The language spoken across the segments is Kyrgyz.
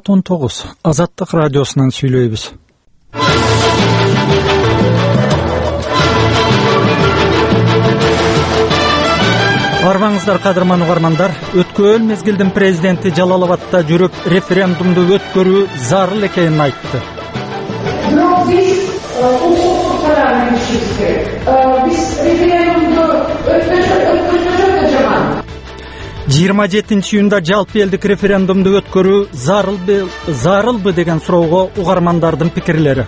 Саат 19. Азаттык радиосунан сүйлөйбүз. Арбаңыздар кадырман угармандар, өткөн мезгилдин президенти Жалал-Абадта жүрүп референдумду өткөрүү зарыл экенин айтты. Биз референдумду 27 июнда жалпы элдик референдумду өткөрүү зарылбы деген суроого угармандардын пикирлери.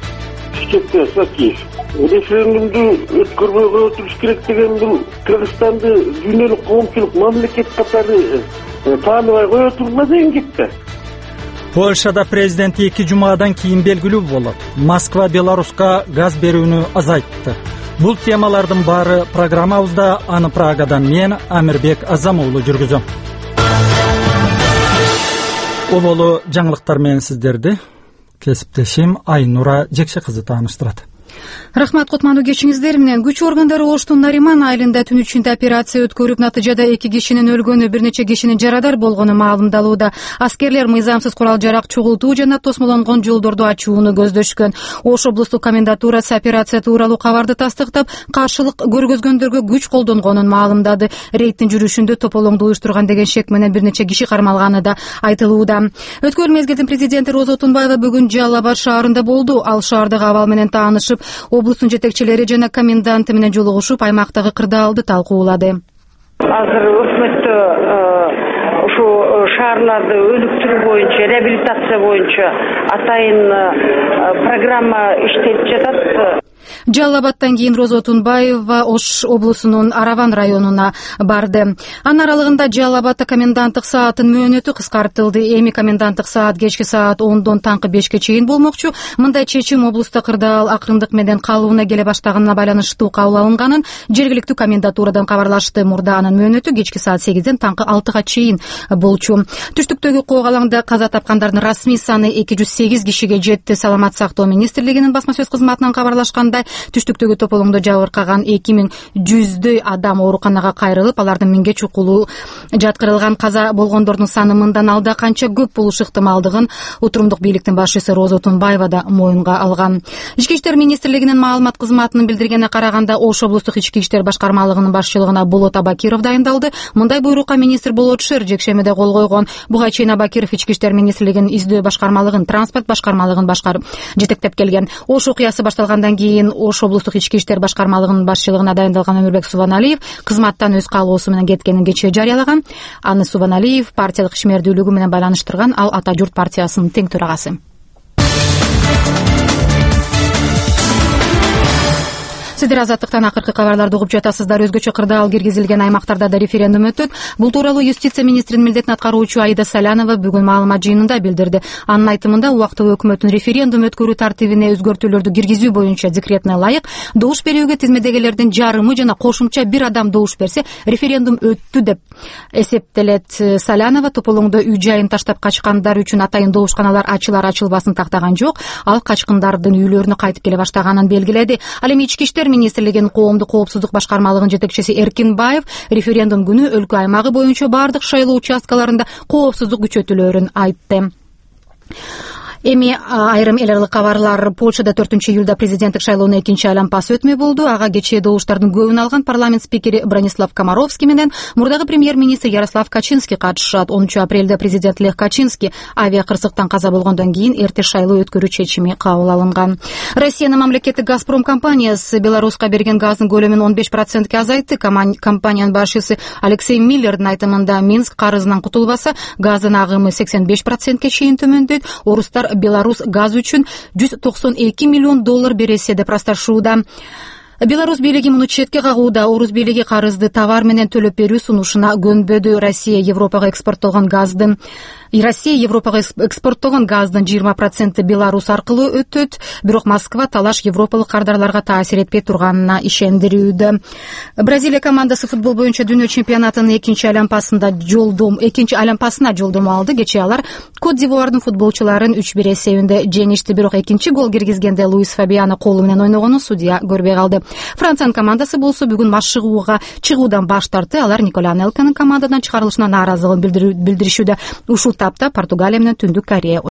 Референдумду өткөрбөйгө отуруш керек деген бул Кыргызстанды дүйнөлүк коомчулук мамлекет катары тааныбай кое турма деген кепти. Польшада президент 2 жумадан кийин белгилүү болот. Москва Беларуска газ берүүнү азайтты. Бул темалардын баары программабызда. Аны Прагадан мен Амирбек Азамуулу жүргүзөм. Оболу жаңылыктар менен сиздерди кесиптешим Айнура Жекше кызы тааныштырат. Рахмат, кутмандуу кечиңиздер менен. Күч органдары Оштун Нариман айылында түн ичинде операция өткөрүп, натыйжада 2 кишинин өлгөнү, бир нече кишинин жарадар болгону маалымдалууда. Аскерлер мыйзамсыз курал-жарак чогултуу жана тосмолонгон жолдорду ачууну көздөшкөн. Ош облустук комендатурасы операция тууралуу кабарды тастыктап, каршылык көргөзгөндөргө күч колдонгонун маалымдады. Рейдтин жүрүшүндө тополоңду уюштурган деген шек менен бир нече киши кармалганы да айтылууда. Өткөн мезгилдин президенти Роза Отунбаева бүгүн Жалал-Абад шаарында болду. Ал шаардагы абал менен таанышып, облустун жетекчилери жана коменданты менен жолугушуп, аймактагы кырдаалды талкуулады. Азыр өкмөттө ушу шаарларды өнүктүрүү боюнча, реабилитация боюнча атайын программа иштелип жатат. Жалал-Абадтан кийин Роза Отунбаева Ош облусунун Араван районуна барды. Анын аралыгында Жалал-Абадта коменданттык саатын мөөнөтү кыскартылды. Эми коменданттык саат кечки саат 10дон таңкы 5ке чейин болмокчу. Мындай чечим облуста кырдаал акырындык менен калыбына келе баштаганына байланыштуу кабыл алынганын жергиликтүү комендатурадан кабарлашты. Мурда анын мөөнөтү кечки саат 8ден таңкы 6га чейин болчу. Түштүктөгү кок алаңда каза тапкандардын расмий саны 208 кишиге жетти. Саламат сактоо министрлигинин басма сөз кызматынан кабарлашкандай, түштүктөгү тополоңдо жабыркаган 2100 адам ооруканага кайрылып, алардын 1000ге чукулу жаткырылган. Каза болгондордун саны мындан алда канча көп болушу ыктымалдыгын отурумдук бийликтин башчысы Роза Отунбаева да моюнга алган. Ички иштер министрлигинин маалымат кызматынын билдиргенине караганда, Ош облустук ички иштер башкармалыгынын башчылыгына Болот Абакиров дайындалды. Мындай буйрукка министр Болот Шер жекшемеде кол койгон. Буга чейин Абакиров ички иштер министрлигинин издөө башкармалыгын, транспорт башкармалыгын башкарып жетектеп келген. Ош окуясы башталгандан кийин Ош облустук ички иштер башкармалыгынын башчылыгына дайындалган Өмүрбек Субаналиев кызматтан өз каалоосу менен кеткенин кечээ жарыялаган. Аны Субаналиев партиялык ишмердүүлүгү менен байланыштырган. Ал Ата журт партиясынын тең төрагасы. Сиздер Азаттыктан акыркы кабарларды угуп жатасыздар. Өзгөчө кырдаал киргизилген аймактарда да референдум өтөт. Бул тууралуу юстиция министринин милдетин аткаруучу Аида Салянова бүгүн маалымат жыйынында билдирди. Анын айтымында, убактылуу өкмөттүн референдум өткөрүү тартибине өзгөртүүлөрдү киргизүү боюнча декретине ылайык добуш берүүгө тизмедегилердин жарымы жана кошумча 1 адам добуш берсе, референдум өттү деп эсептелет. Салянова тополоңдо үй жайын таштап качкандар үчүн атайын добушканалар ачылар-ачылбасын тактаган жок. Ал качкындардын үйлөрүнө кайтып келе баштаганын белгиледи. Ал эми ички иштер министрлигинин коомдук коопсуздук башкармалыгынын жетекчиси Эркинбаев референдум күнү өлкө аймагы боюнча бардык шайлоо участкаларында коопсуздук күчөтүлөөрүн айтты. Эми айрым эл аралык кабарлар. Польшада 4-июлда президенттик шайлоонун 2-айлампасы өтмөй болду. Ага кечээ добуштардын көбүн алган парламент спикери Бронислав Комаровский менен мурдагы премьер-министр Ярослав Качинский катышат. 10-апрелде президент Лех Качинский авиа кырсыктан каза болгондон кийин эрте шайлоо өткөрүү чечими кабыл алынган. Россиянын мамлекеттик Газпром компаниясы Беларуска берген газдын көлөмүн 15%ке азайтты. Компаниянын башчысы Алексей Миллердин айтымында, Минск карызынан кутулбаса, газдын агымы 85%ке чейин төмөндөйт. Орустар Беларус газ үчүн $192 миллион бересе деп асташууда. Беларусь бийлиги муну четке кагууда. Орус бийлиги карызды товар менен төлөп берүү сунушуна көнбөдү. Россия Европага экспорттогон газдын 20% Беларусь аркылуу өтөт. Бирок Москва талаш европалык кардарларга таасир этпей турганына ишендирүүдө. Бразилия командасы футбол боюнча дүйнө чемпионатынын 2-аймпасына жолдомо алды. Кечээ алар Кот-д'Ивуардын футболчуларын 3-1 эсебинде жеңишти. Бирок экинчи гол киргизгенде Луис Фабиано колу менен ойногону судья көрбөй калды. Франциянын командасы болсо бүгүн маш чыгуудан баш тартты. Алар Никола Анелканын командадан чыгарылышына нааразылыгын билдиришүүдө. Ушул тапта Португалия менен Түндүк Корея